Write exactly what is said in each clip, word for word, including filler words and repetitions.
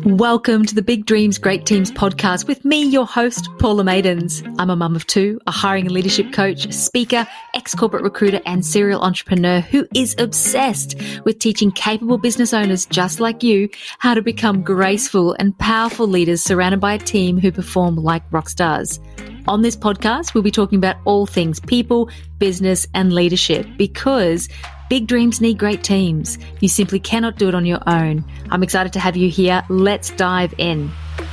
Welcome to the Big Dreams, Great Teams podcast with me, your host, Paula Maidens. I'm a mum of two, a hiring and leadership coach, speaker, ex-corporate recruiter, and serial entrepreneur who is obsessed with teaching capable business owners just like you how to become graceful and powerful leaders surrounded by a team who perform like rock stars. On this podcast, we'll be talking about all things people, business, and leadership because big dreams need great teams. You simply cannot do it on your own. I'm excited to have you here. Let's dive in.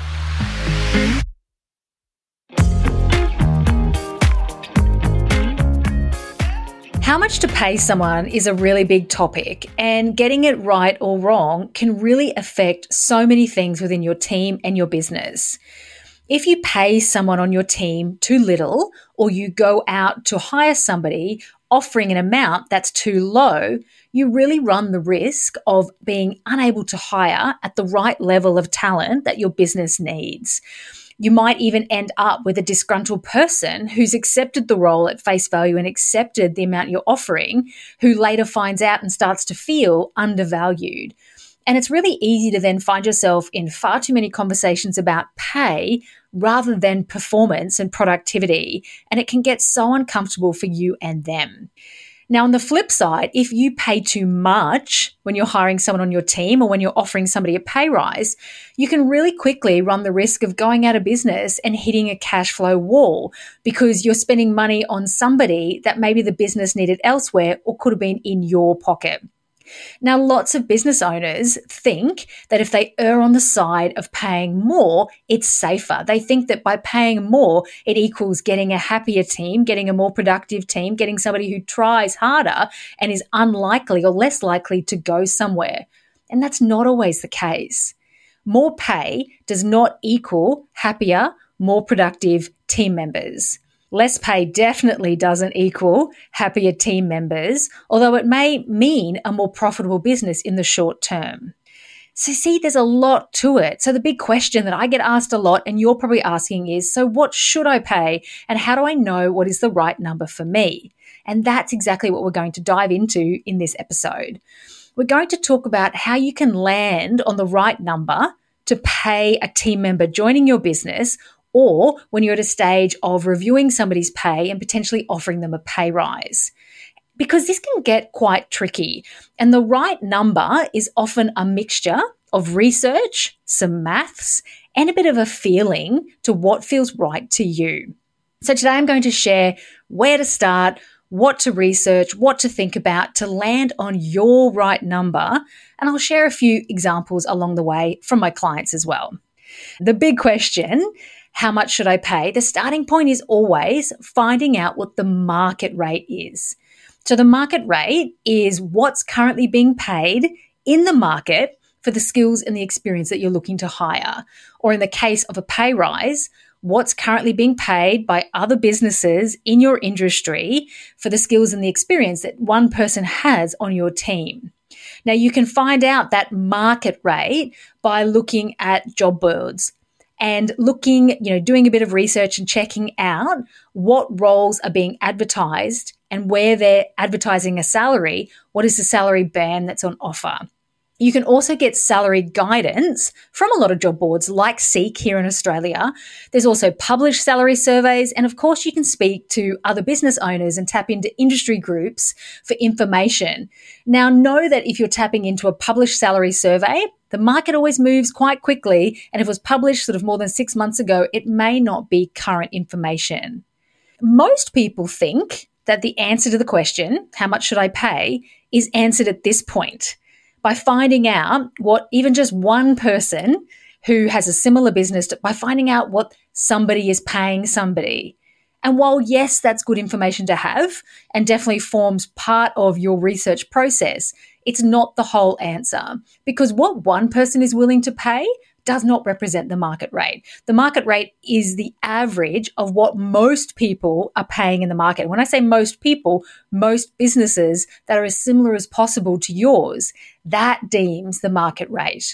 How much to pay someone is a really big topic, and getting it right or wrong can really affect so many things within your team and your business. If you pay someone on your team too little, or you go out to hire somebody offering an amount that's too low, you really run the risk of being unable to hire at the right level of talent that your business needs. You might even end up with a disgruntled person who's accepted the role at face value and accepted the amount you're offering, who later finds out and starts to feel undervalued. And it's really easy to then find yourself in far too many conversations about pay rather than performance and productivity. And it can get so uncomfortable for you and them. Now, on the flip side, if you pay too much when you're hiring someone on your team or when you're offering somebody a pay rise, you can really quickly run the risk of going out of business and hitting a cash flow wall because you're spending money on somebody that maybe the business needed elsewhere or could have been in your pocket. Now, lots of business owners think that if they err on the side of paying more, it's safer. They think that by paying more, it equals getting a happier team, getting a more productive team, getting somebody who tries harder and is unlikely or less likely to go somewhere. And that's not always the case. More pay does not equal happier, more productive team members. Less pay definitely doesn't equal happier team members, although it may mean a more profitable business in the short term. So see, there's a lot to it. So the big question that I get asked a lot, and you're probably asking is, so what should I pay? And how do I know what is the right number for me? And that's exactly what we're going to dive into in this episode. We're going to talk about how you can land on the right number to pay a team member joining your business, or when you're at a stage of reviewing somebody's pay and potentially offering them a pay rise. Because this can get quite tricky. And the right number is often a mixture of research, some maths, and a bit of a feeling to what feels right to you. So today I'm going to share where to start, what to research, what to think about to land on your right number. And I'll share a few examples along the way from my clients as well. The big question, how much should I pay? The starting point is always finding out what the market rate is. So the market rate is what's currently being paid in the market for the skills and the experience that you're looking to hire. Or in the case of a pay rise, what's currently being paid by other businesses in your industry for the skills and the experience that one person has on your team. Now, you can find out that market rate by looking at job boards and looking, you know, doing a bit of research and checking out what roles are being advertised and where they're advertising a salary, what is the salary band that's on offer. You can also get salary guidance from a lot of job boards like Seek here in Australia. There's also published salary surveys. And of course, you can speak to other business owners and tap into industry groups for information. Now, know that if you're tapping into a published salary survey, the market always moves quite quickly. And if it was published sort of more than six months ago, it may not be current information. Most people think that the answer to the question, how much should I pay, is answered at this point, by finding out what even just one person who has a similar business, by finding out what somebody is paying somebody. And while, yes, that's good information to have and definitely forms part of your research process, it's not the whole answer, because what one person is willing to pay does not represent the market rate. The market rate is the average of what most people are paying in the market. When I say most people, most businesses that are as similar as possible to yours, that deems the market rate.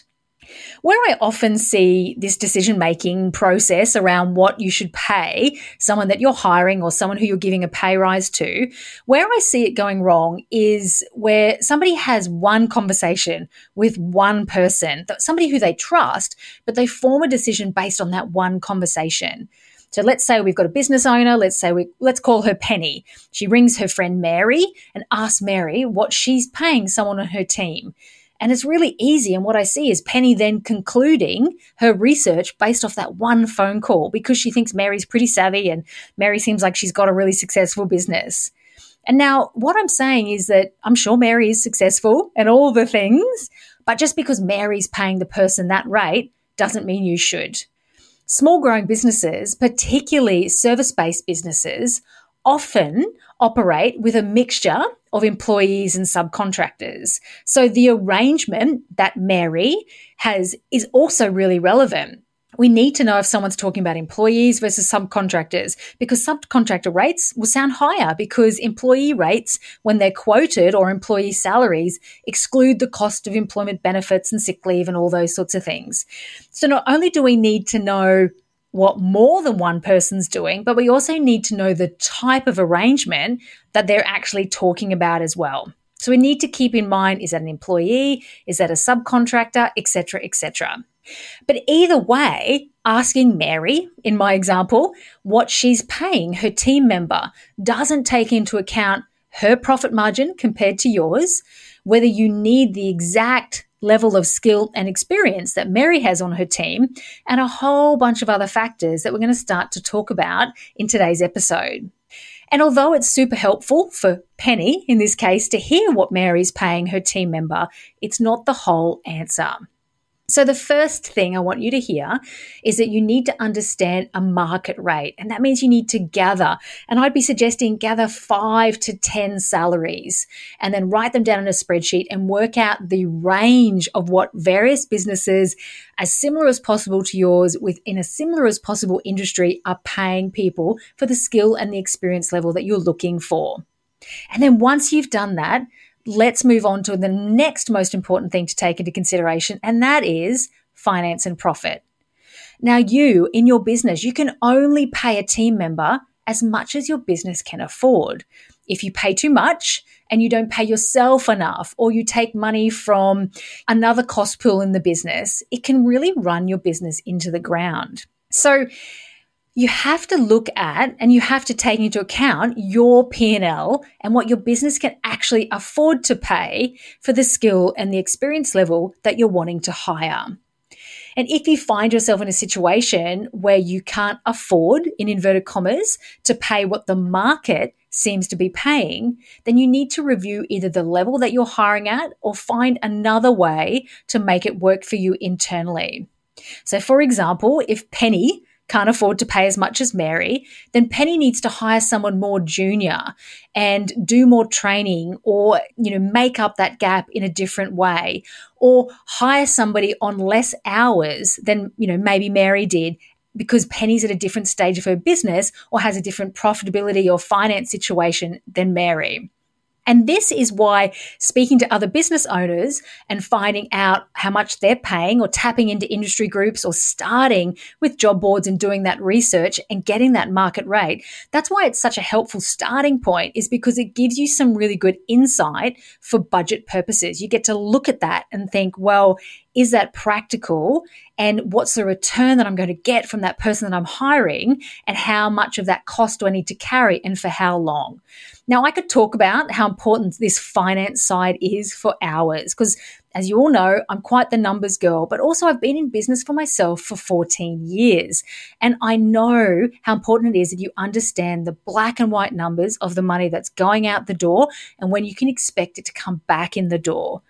Where I often see this decision-making process around what you should pay someone that you're hiring or someone who you're giving a pay rise to, where I see it going wrong is where somebody has one conversation with one person, somebody who they trust, but they form a decision based on that one conversation. So let's say we've got a business owner. Let's say we, let's call her Penny. She rings her friend Mary and asks Mary what she's paying someone on her team. And it's really easy. And what I see is Penny then concluding her research based off that one phone call because she thinks Mary's pretty savvy and Mary seems like she's got a really successful business. And now what I'm saying is that I'm sure Mary is successful and all the things, but just because Mary's paying the person that rate doesn't mean you should. Small growing businesses, particularly service-based businesses, often operate with a mixture of employees and subcontractors. So the arrangement that Mary has is also really relevant. We need to know if someone's talking about employees versus subcontractors because subcontractor rates will sound higher because employee rates, when they're quoted, or employee salaries, exclude the cost of employment benefits and sick leave and all those sorts of things. So not only do we need to know what more than one person's doing, but we also need to know the type of arrangement that they're actually talking about as well. So we need to keep in mind, is that an employee? Is that a subcontractor? Et cetera, et cetera. But either way, asking Mary, in my example, what she's paying her team member doesn't take into account her profit margin compared to yours, whether you need the exact level of skill and experience that Mary has on her team, and a whole bunch of other factors that we're going to start to talk about in today's episode. And although it's super helpful for Penny, in this case, to hear what Mary's paying her team member, it's not the whole answer. So the first thing I want you to hear is that you need to understand a market rate. And that means you need to gather, and I'd be suggesting gather five to ten salaries and then write them down in a spreadsheet and work out the range of what various businesses as similar as possible to yours within a similar as possible industry are paying people for the skill and the experience level that you're looking for. And then once you've done that, let's move on to the next most important thing to take into consideration, and that is finance and profit. Now, you, in your business, you can only pay a team member as much as your business can afford. If you pay too much and you don't pay yourself enough, or you take money from another cost pool in the business, it can really run your business into the ground. So you have to look at and you have to take into account your P and L and what your business can actually afford to pay for the skill and the experience level that you're wanting to hire. And if you find yourself in a situation where you can't afford, in inverted commas, to pay what the market seems to be paying, then you need to review either the level that you're hiring at or find another way to make it work for you internally. So for example, if Penny can't afford to pay as much as Mary, then Penny needs to hire someone more junior and do more training, or, you know, make up that gap in a different way, or hire somebody on less hours than, you know, maybe Mary did, because Penny's at a different stage of her business or has a different profitability or finance situation than Mary. And this is why speaking to other business owners and finding out how much they're paying, or tapping into industry groups, or starting with job boards and doing that research and getting that market rate, that's why it's such a helpful starting point, is because it gives you some really good insight for budget purposes. You get to look at that and think, well, is that practical? And what's the return that I'm going to get from that person that I'm hiring? And how much of that cost do I need to carry, and for how long? Now, I could talk about how important this finance side is for hours, because as you all know, I'm quite the numbers girl, but also I've been in business for myself for fourteen years. And I know how important it is that you understand the black and white numbers of the money that's going out the door and when you can expect it to come back in the door.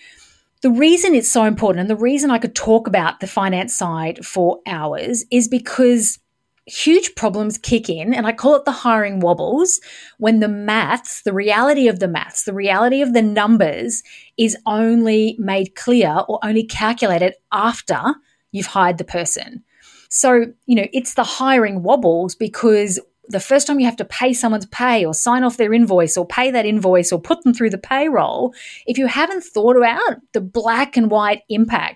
The reason it's so important, and the reason I could talk about the finance side for hours, is because huge problems kick in, and I call it the hiring wobbles, when the maths, the reality of the maths, the reality of the numbers is only made clear or only calculated after you've hired the person. So, you know, it's the hiring wobbles because the first time you have to pay someone's pay, or sign off their invoice, or pay that invoice, or put them through the payroll, if you haven't thought about the black and white impact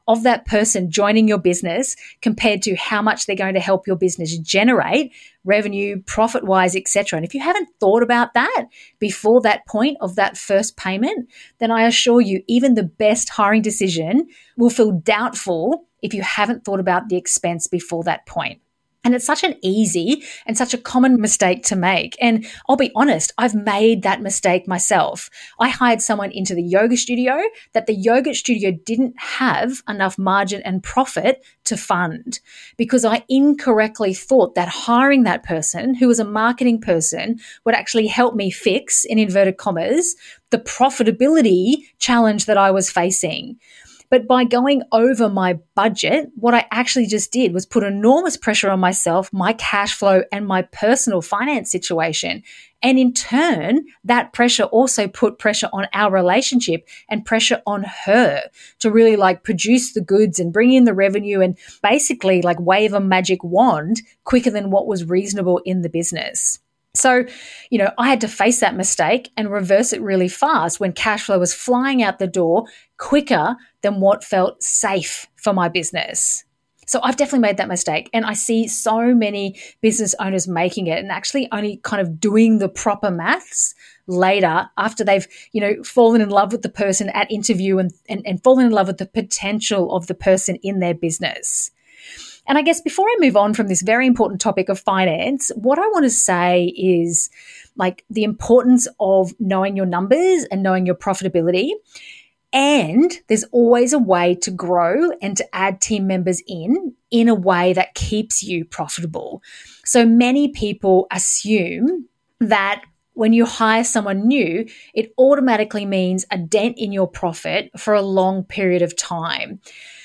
of that person joining your business compared to how much they're going to help your business generate revenue, profit-wise, et cetera. And if you haven't thought about that before that point of that first payment, then I assure you, even the best hiring decision will feel doubtful if you haven't thought about the expense before that point. And it's such an easy and such a common mistake to make. And I'll be honest, I've made that mistake myself. I hired someone into the yoga studio that the yoga studio didn't have enough margin and profit to fund because I incorrectly thought that hiring that person, who was a marketing person, would actually help me fix, in inverted commas, the profitability challenge that I was facing. But by going over my budget, what I actually just did was put enormous pressure on myself, my cash flow, and my personal finance situation. And in turn, that pressure also put pressure on our relationship and pressure on her to really like produce the goods and bring in the revenue and basically like wave a magic wand quicker than what was reasonable in the business. So, you know, I had to face that mistake and reverse it really fast when cash flow was flying out the door quicker than what felt safe for my business. So I've definitely made that mistake. And I see so many business owners making it and actually only kind of doing the proper maths later after they've, you know, fallen in love with the person at interview and, and, and fallen in love with the potential of the person in their business. And I guess before I move on from this very important topic of finance, what I want to say is like the importance of knowing your numbers and knowing your profitability. And there's always a way to grow and to add team members in, in a way that keeps you profitable. So many people assume that when you hire someone new, it automatically means a dent in your profit for a long period of time.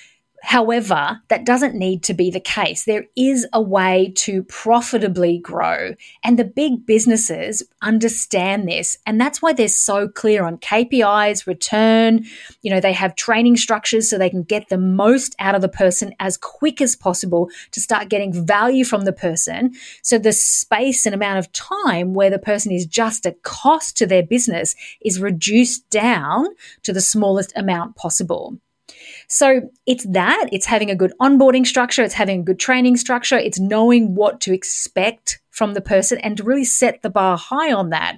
However, that doesn't need to be the case. There is a way to profitably grow, and the big businesses understand this, and that's why they're so clear on K P Is, return. You know, they have training structures so they can get the most out of the person as quick as possible to start getting value from the person. So the space and amount of time where the person is just a cost to their business is reduced down to the smallest amount possible. So it's that, it's having a good onboarding structure, it's having a good training structure, it's knowing what to expect from the person and to really set the bar high on that.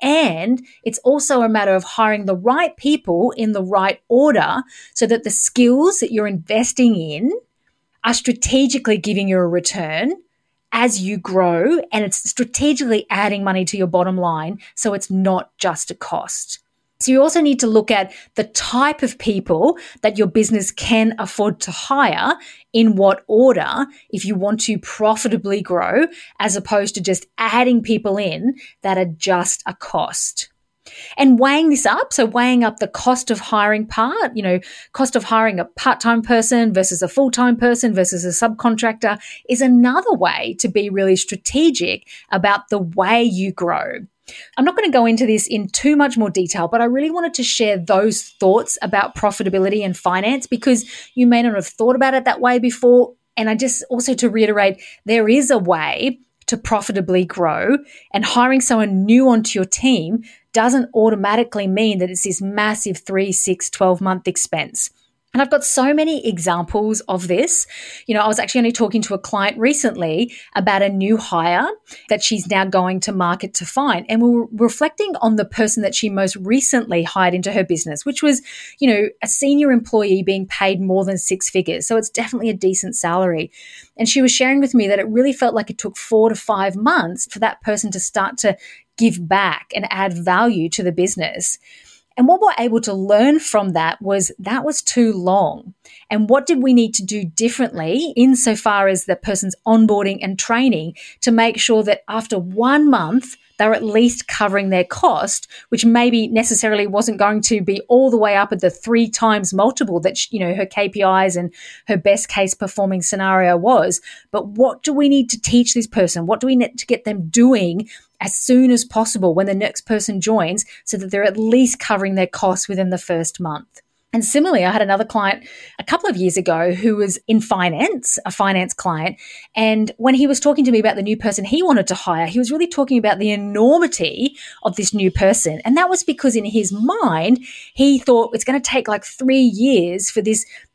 And it's also a matter of hiring the right people in the right order so that the skills that you're investing in are strategically giving you a return as you grow, and it's strategically adding money to your bottom line so it's not just a cost. So you also need to look at the type of people that your business can afford to hire in what order if you want to profitably grow, as opposed to just adding people in that are just a cost. And weighing this up, so weighing up the cost of hiring part, you know, cost of hiring a part-time person versus a full-time person versus a subcontractor is another way to be really strategic about the way you grow. I'm not going to go into this in too much more detail, but I really wanted to share those thoughts about profitability and finance because you may not have thought about it that way before. And I just also to reiterate, there is a way to profitably grow, and hiring someone new onto your team doesn't automatically mean that it's this massive three, six, twelve month expense. And I've got so many examples of this. You know, I was actually only talking to a client recently about a new hire that she's now going to market to find. And we were reflecting on the person that she most recently hired into her business, which was, you know, a senior employee being paid more than six figures. So it's definitely a decent salary. And she was sharing with me that it really felt like it took four to five months for that person to start to give back and add value to the business. And what we're able to learn from that was that was too long. And what did we need to do differently insofar as the person's onboarding and training to make sure that after one month, they're at least covering their cost, which maybe necessarily wasn't going to be all the way up at the three times multiple that, you know, her K P Is and her best case performing scenario was. But what do we need to teach this person? What do we need to get them doing as soon as possible when the next person joins so that they're at least covering their costs within the first month? And similarly, I had another client a couple of years ago who was in finance, a finance client. And when he was talking to me about the new person he wanted to hire, he was really talking about the enormity of this new person. And that was because in his mind, he thought it's going to take like three years for this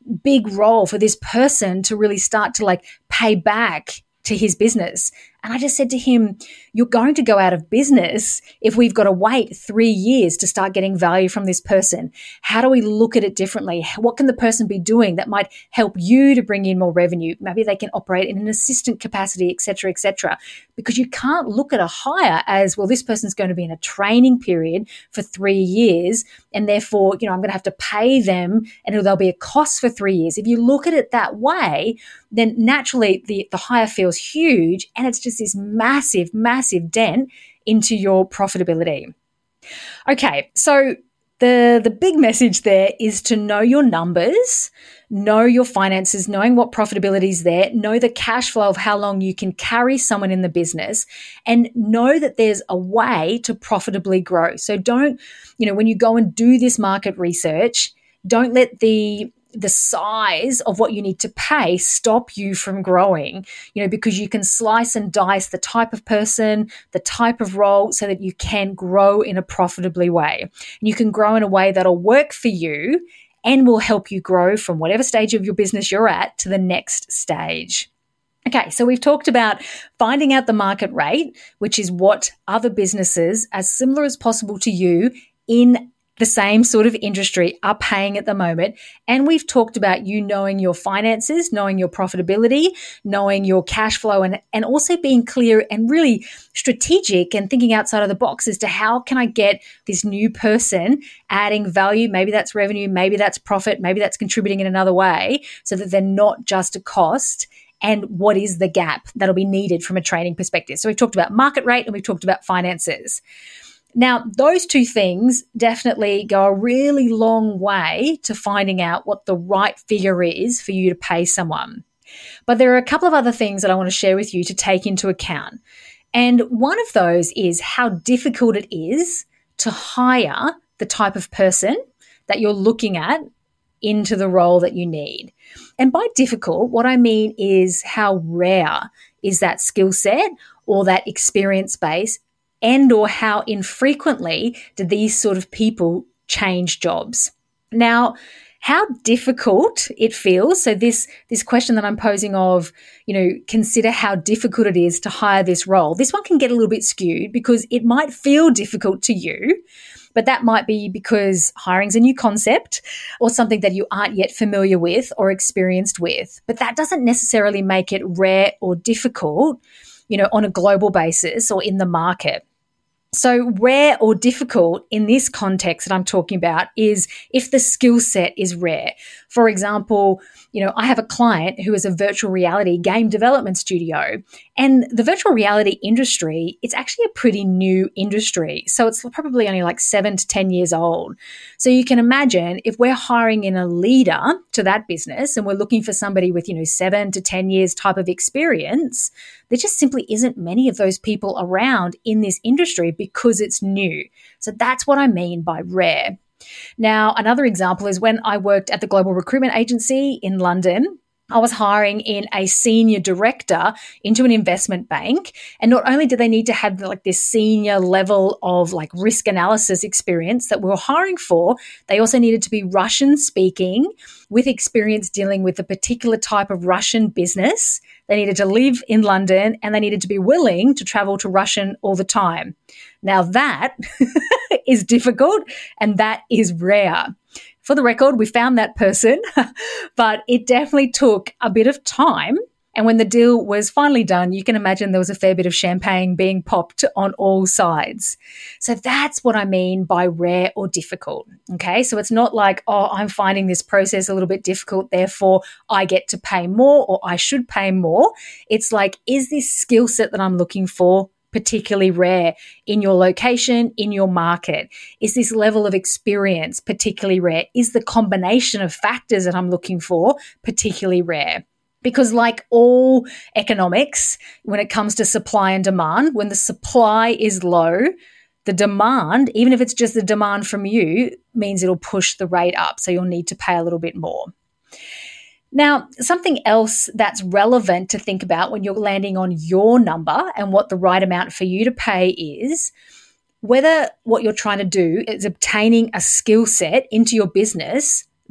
big role for this person to really start to like pay back to his business. And I just said to him, you're going to go out of business if we've got to wait three years to start getting value from this person. How do we look at it differently? What can the person be doing that might help you to bring in more revenue? Maybe they can operate in an assistant capacity, et cetera, et cetera. Because you can't look at a hire as, well, this person's going to be in a training period for three years. And therefore, you know, I'm going to have to pay them and there'll be a cost for three years. If you look at it that way, then naturally the, the hire feels huge and it's just this massive, massive dent into your profitability. Okay, so the, the big message there is to know your numbers, know your finances, knowing what profitability is there, know the cash flow of how long you can carry someone in the business, and know that there's a way to profitably grow. So don't, you know, when you go and do this market research, don't let the the size of what you need to pay stop you from growing, you know, because you can slice and dice the type of person, the type of role so that you can grow in a profitably way. And you can grow in a way that'll work for you and will help you grow from whatever stage of your business you're at to the next stage. Okay, so we've talked about finding out the market rate, which is what other businesses as similar as possible to you in the same sort of industry are paying at the moment. And we've talked about you knowing your finances, knowing your profitability, knowing your cash flow, and, and also being clear and really strategic and thinking outside of the box as to how can I get this new person adding value? Maybe that's revenue, maybe that's profit, maybe that's contributing in another way so that they're not just a cost. And what is the gap that'll be needed from a training perspective? So we've talked about market rate and we've talked about finances. Now, those two things definitely go a really long way to finding out what the right figure is for you to pay someone. But there are a couple of other things that I want to share with you to take into account. And one of those is how difficult it is to hire the type of person that you're looking at into the role that you need. And by difficult, what I mean is how rare is that skill set or that experience base, and or how infrequently do these sort of people change jobs. Now, how difficult it feels. So this, this question that I'm posing of, you know, consider how difficult it is to hire this role. This one can get a little bit skewed because it might feel difficult to you, but that might be because hiring's a new concept or something that you aren't yet familiar with or experienced with. But that doesn't necessarily make it rare or difficult, you know, on a global basis or in the market. So rare or difficult in this context that I'm talking about is if the skill set is rare. For example, you know, I have a client who is a virtual reality game development studio, and the virtual reality industry, it's actually a pretty new industry. So it's probably only like seven to ten years old. So you can imagine if we're hiring in a leader to that business and we're looking for somebody with, you know, seven to ten years type of experience, there just simply isn't many of those people around in this industry because it's new. So that's what I mean by rare. Now, another example is when I worked at the Global Recruitment Agency in London, I was hiring in a senior director into an investment bank. And not only did they need to have like this senior level of like risk analysis experience that we were hiring for, they also needed to be Russian speaking with experience dealing with a particular type of Russian business. They needed to live in London and they needed to be willing to travel to Russian all the time. Now that is difficult and that is rare. For the record, we found that person, but it definitely took a bit of time. And when the deal was finally done, you can imagine there was a fair bit of champagne being popped on all sides. So that's what I mean by rare or difficult. Okay, so it's not like, oh, I'm finding this process a little bit difficult, therefore I get to pay more or I should pay more. It's like, is this skill set that I'm looking for particularly rare in your location, in your market? Is this level of experience particularly rare? Is the combination of factors that I'm looking for particularly rare? Because like all economics, when it comes to supply and demand, when the supply is low, the demand, even if it's just the demand from you, means it'll push the rate up. So you'll need to pay a little bit more. Now, something else that's relevant to think about when you're landing on your number and what the right amount for you to pay is whether what you're trying to do is obtaining a skill set into your business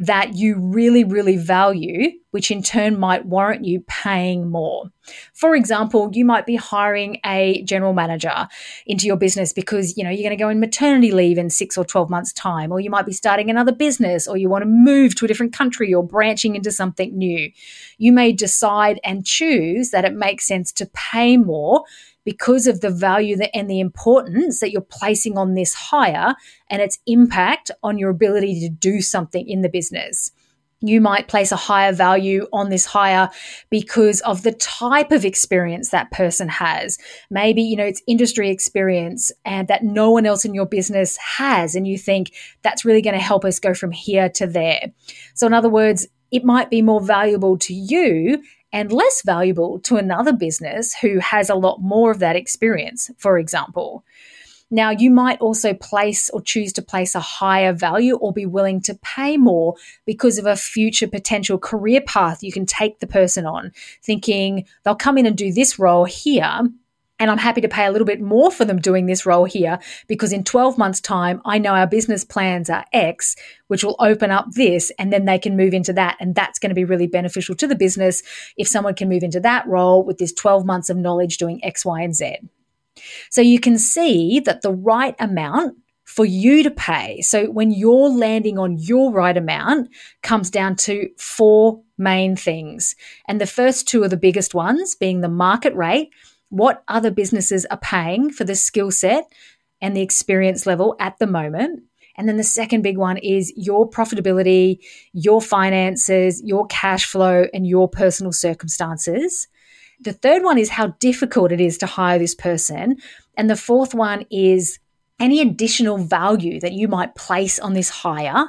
that you really, really value, which in turn might warrant you paying more. For example, you might be hiring a general manager into your business because, you know, you're going to go on maternity leave in six or twelve months' time, or you might be starting another business, or you want to move to a different country or branching into something new. You may decide and choose that it makes sense to pay more because of the value that, and the importance that you're placing on this hire and its impact on your ability to do something in the business. You might place a higher value on this hire because of the type of experience that person has. Maybe, you know, it's industry experience and that no one else in your business has, and you think that's really going to help us go from here to there. So in other words, it might be more valuable to you and less valuable to another business who has a lot more of that experience, for example. Now, you might also place or choose to place a higher value or be willing to pay more because of a future potential career path you can take the person on, thinking they'll come in and do this role here, and I'm happy to pay a little bit more for them doing this role here because in twelve months' time, I know our business plans are X, which will open up this, and then they can move into that. And that's going to be really beneficial to the business if someone can move into that role with this twelve months of knowledge doing X, Y, and Z. So you can see that the right amount for you to pay, so when you're landing on your right amount, comes down to four main things. And the first two are the biggest ones, being the market rate, what other businesses are paying for the skill set and the experience level at the moment. And then the second big one is your profitability, your finances, your cash flow, and your personal circumstances. The third one is how difficult it is to hire this person. And the fourth one is any additional value that you might place on this hire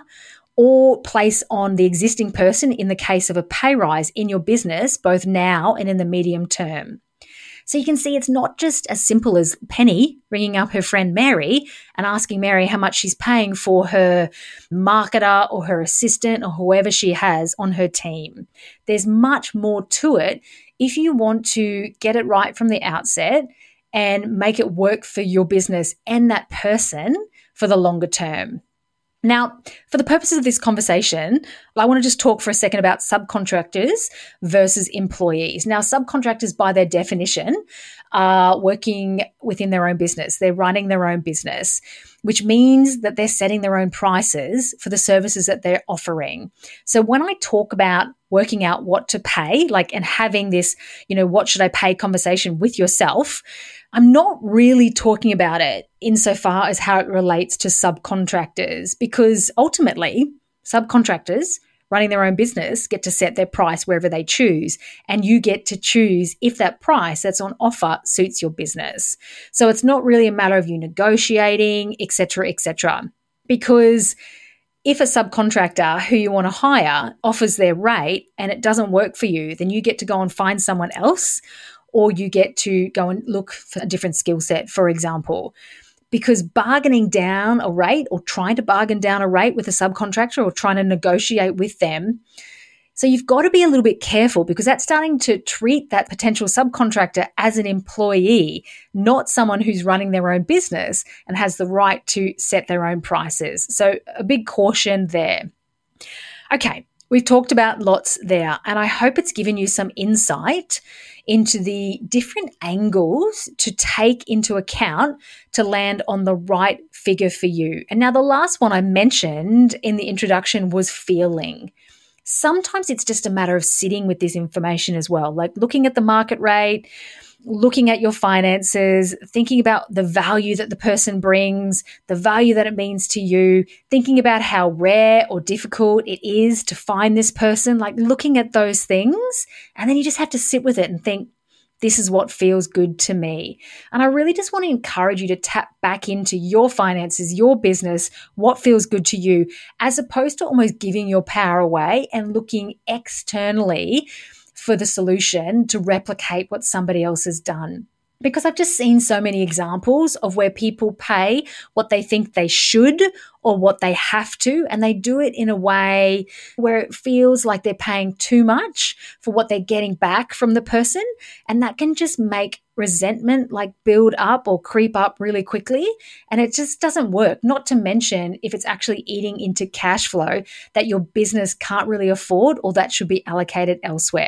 or place on the existing person in the case of a pay rise in your business, both now and in the medium term. So you can see it's not just as simple as Penny ringing up her friend Mary and asking Mary how much she's paying for her marketer or her assistant or whoever she has on her team. There's much more to it if you want to get it right from the outset and make it work for your business and that person for the longer term. Now, for the purposes of this conversation, I want to just talk for a second about subcontractors versus employees. Now, subcontractors, by their definition, are working within their own business. They're running their own business, which means that they're setting their own prices for the services that they're offering. So when I talk about working out what to pay, like, and having this, you know, what should I pay conversation with yourself, I'm not really talking about it insofar as how it relates to subcontractors, because ultimately subcontractors running their own business get to set their price wherever they choose, and you get to choose if that price that's on offer suits your business. So it's not really a matter of you negotiating, et cetera, et cetera, because if a subcontractor who you want to hire offers their rate and it doesn't work for you, then you get to go and find someone else, or you get to go and look for a different skill set, for example. Because bargaining down a rate or trying to bargain down a rate with a subcontractor or trying to negotiate with them, so you've got to be a little bit careful, because that's starting to treat that potential subcontractor as an employee, not someone who's running their own business and has the right to set their own prices. So a big caution there. Okay, we've talked about lots there, and I hope it's given you some insight into the different angles to take into account to land on the right figure for you. And now the last one I mentioned in the introduction was feeling. Sometimes it's just a matter of sitting with this information as well, like looking at the market rate, looking at your finances, thinking about the value that the person brings, the value that it means to you, thinking about how rare or difficult it is to find this person, like looking at those things. And then you just have to sit with it and think, this is what feels good to me. And I really just want to encourage you to tap back into your finances, your business, what feels good to you, as opposed to almost giving your power away and looking externally for the solution to replicate what somebody else has done. Because I've just seen so many examples of where people pay what they think they should or what they have to, and they do it in a way where it feels like they're paying too much for what they're getting back from the person. And that can just make resentment like build up or creep up really quickly. And it just doesn't work. Not to mention if it's actually eating into cash flow that your business can't really afford or that should be allocated elsewhere.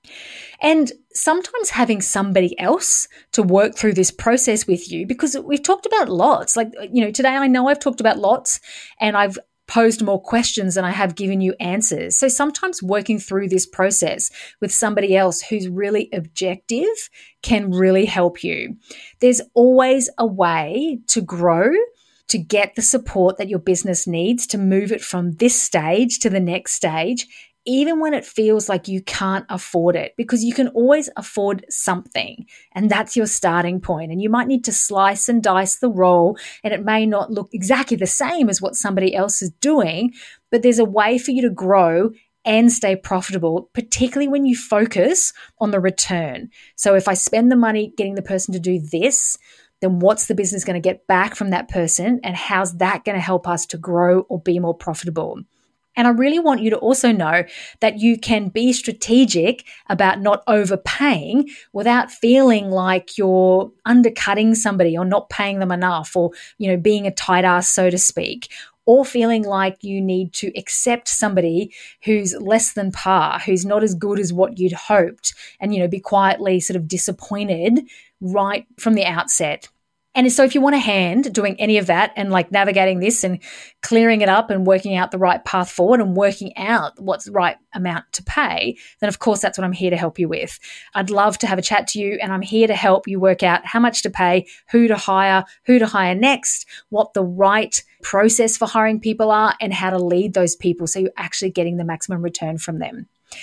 And sometimes having somebody else to work through this process with you, because we've talked about lots, like, you know, today I know I've talked about lots and I've posed more questions than I have given you answers. So sometimes working through this process with somebody else who's really objective can really help you. There's always a way to grow, to get the support that your business needs to move it from this stage to the next stage, even when it feels like you can't afford it, because you can always afford something, and that's your starting point. And you might need to slice and dice the role, and it may not look exactly the same as what somebody else is doing, but there's a way for you to grow and stay profitable, particularly when you focus on the return. So if I spend the money getting the person to do this, then what's the business going to get back from that person, and how's that going to help us to grow or be more profitable? And I really want you to also know that you can be strategic about not overpaying without feeling like you're undercutting somebody or not paying them enough, or, you know, being a tight ass, so to speak, or feeling like you need to accept somebody who's less than par, who's not as good as what you'd hoped, and, you know, be quietly sort of disappointed right from the outset. And so if you want a hand doing any of that and like navigating this and clearing it up and working out the right path forward and working out what's the right amount to pay, then of course that's what I'm here to help you with. I'd love to have a chat to you, and I'm here to help you work out how much to pay, who to hire, who to hire next, what the right process for hiring people are, and how to lead those people so you're actually getting the maximum return from them.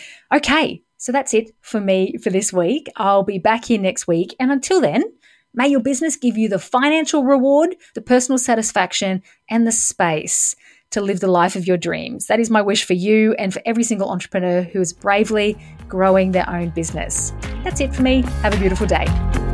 Okay, so that's it for me for this week. I'll be back here next week, and until then, may your business give you the financial reward, the personal satisfaction, and the space to live the life of your dreams. That is my wish for you and for every single entrepreneur who is bravely growing their own business. That's it for me. Have a beautiful day.